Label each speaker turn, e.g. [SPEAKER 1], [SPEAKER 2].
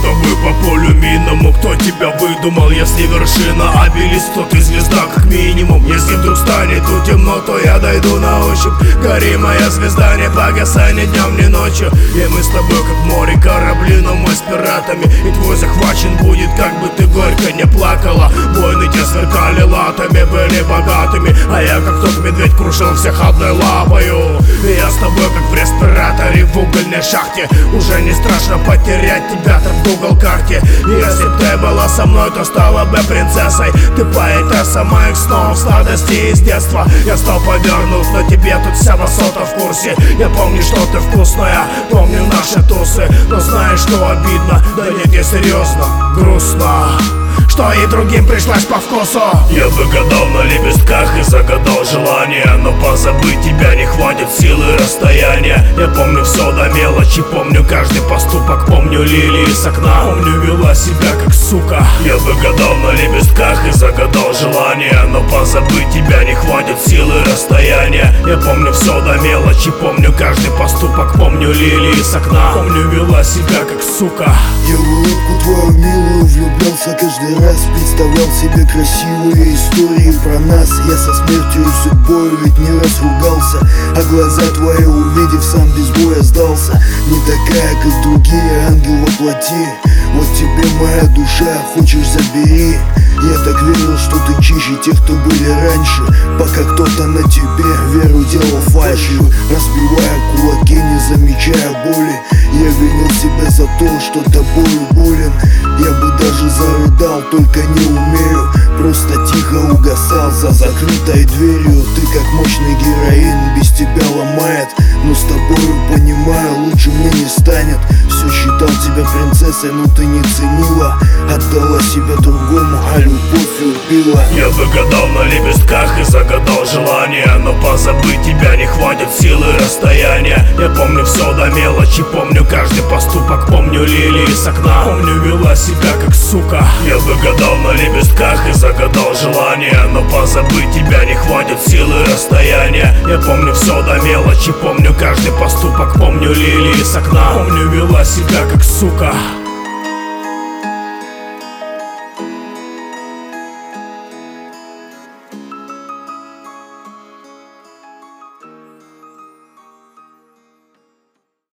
[SPEAKER 1] тобой по полю минному. Кто тебя выдумал, если вершина обелиск, то ты звезда как минимум. Если вдруг станет темно, то я дойду на ощупь. Гори, моя звезда, не погасай ни днем, ни ночью. И мы с тобой как в море корабли, но мы с пиратами. И твой захвачен будет, как бы ты горько не плакала. Воины те сверкали латами, были богатыми, а я как тот медведь крушил всех одной лапою. И я с тобой как в респираторе в угольной шахте. Уже не страшно потерять тебя там в Google карте. Если б ты была со мной, то стала бы принцессой. Ты поэтесса моих снов, сладостей из детства. Я стал повернут, но тебе тут вся высота в курсе. Я помню, что ты вкусная, помню наши тусы. Но знаешь, что обидно? Да нет, я серьезно, грустно, что и другим пришлось по вкусу. Я выгадал на лепестках и загадал желание, но позабыть тебя не хватит силы расстояния. Я помню все до мелочи, помню каждый поступок, помню лилии с окна, помню вела себя как сука. Я выгадал на лепестках и загадал желание, но позабыть тебя не хватит силы расстояния. Я помню все до мелочи, помню каждый поступок, помню лилии с окна, помню вела себя как сука.
[SPEAKER 2] Я в улыбку твою милую влюблялся каждый раз, представлял себе красивые истории про нас. Я со смертью и судьбою ведь не раз ругался, а глаза твои увидев, сам без боя сдался. Не такая, как другие, ангел во плоти. Вот тебе моя душа, хочешь забери. Я так верил, что ты чище тех, кто были раньше, пока кто-то на тебе веру делал фальшью. Разбивая кулаки, не замечая боли, я винил себя за то, что тобою болен. Я бы даже зарыдал, только не умею. Просто тихо угасал за закрытой дверью. Ты как мощный героин, без тебя ломает. Но с тобою, понимаю, лучше мне не станет. Все считал тебя принцессой, но ты не ценила. Отдала себя другому, а любовь убила.
[SPEAKER 1] Я выгадал на лепестках и загадал желание, но позабыть тебя не хватит силы расстояния. Я помню все до мелочи, помню каждый поступок, помню лилии с окна, помню вела себя как сука. Я выгадал на лепестках и загадал желание, но позабыть тебя не хватит силы расстояния. Я помню все до мелочи, помню каждый поступок, помню лилии с окна, помню вела себя как сука.